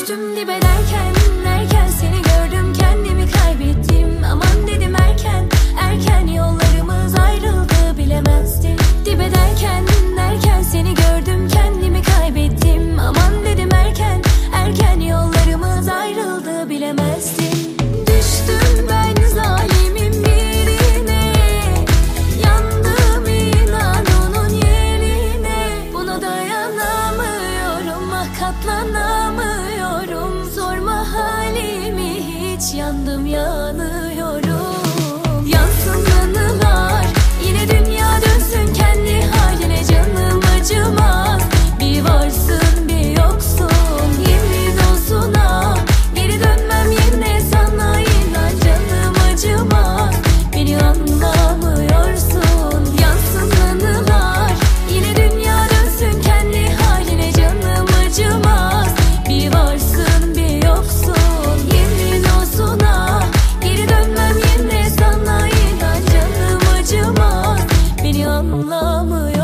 Düştüm dibe derken seni gördüm, kendimi kaybettim. Aman dedim erken yollarımız ayrıldı, bilemezdim. Dibe derken seni gördüm, kendimi kaybettim. Aman dedim erken yollarımız ayrıldı, bilemezdim. Düştüm ben zalimin birine, yandım inan onun yerine. Buna dayanamıyorum, katlanamıyorum. Sorma halimi hiç, yandım yanıyorum. Yansın anılar, yine dünya dönsün kendi haline. Canım acımaz, bir varsın bir yoksun. Yemin olsun ah, geri dönmem yine sana, inan. Canım acımaz, beni anlamıyorsun. Yansın anılar, yine dünya dönsün kendi haline. Canım acımaz, bir varsın bir yoksun. Yemin olsun ah, geri dönmem yine sana, inan. Canım acımaz, beni anlamıyorsun.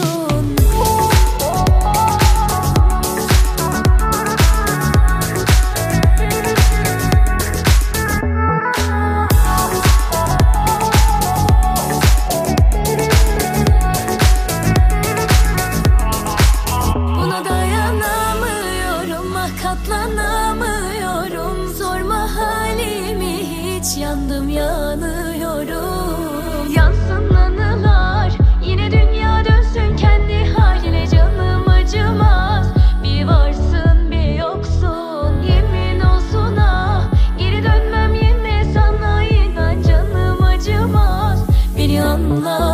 Buna dayanamıyorum, katlanamıyorum. Sorma halimi hiç, yandım yanıyorum. Yansın anılar, yine dünya dönsün kendi haline. Canım acımaz, bir varsın bir yoksun. Yemin olsun ah, geri dönmem yine sana, inan. Canım acımaz, beni anla.